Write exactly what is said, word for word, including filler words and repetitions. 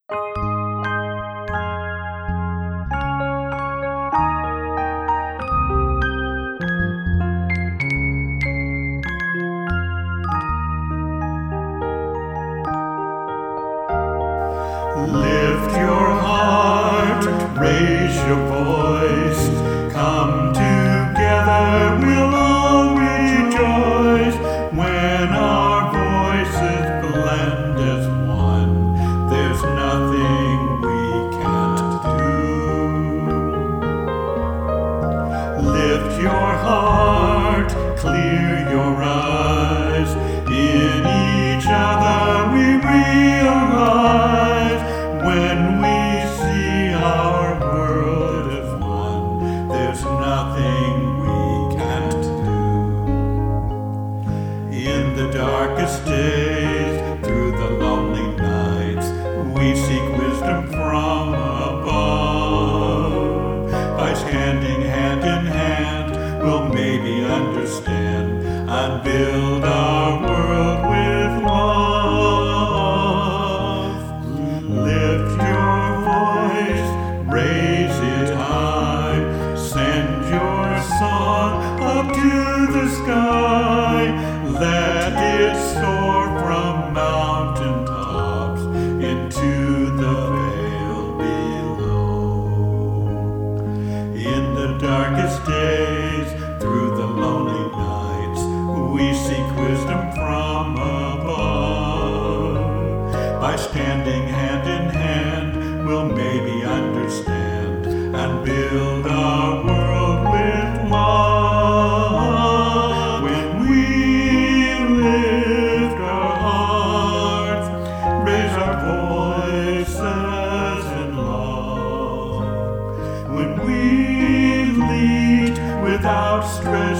Lift your heart, raise your voice, come together, we'll all rejoice. When our voices blend as one, there's nothing we can't do. Lift your heart, clear your eyes, in each other we realize. When we see our world as one, there's nothing we can't do. In the darkest days, through the lonely nights, we seek wisdom from above. By standing hand in hand, we'll maybe understand and build our world with love. Lift your voice, raise it high, send your song up to the sky. Let it soar from mountain tops into the vale below. In the darkest days, through the lonely nights, we seek wisdom from above. By standing hand in hand, we'll maybe understand and build our world with love. When we lift our hearts, raise our voices in love. When we lead with outstretched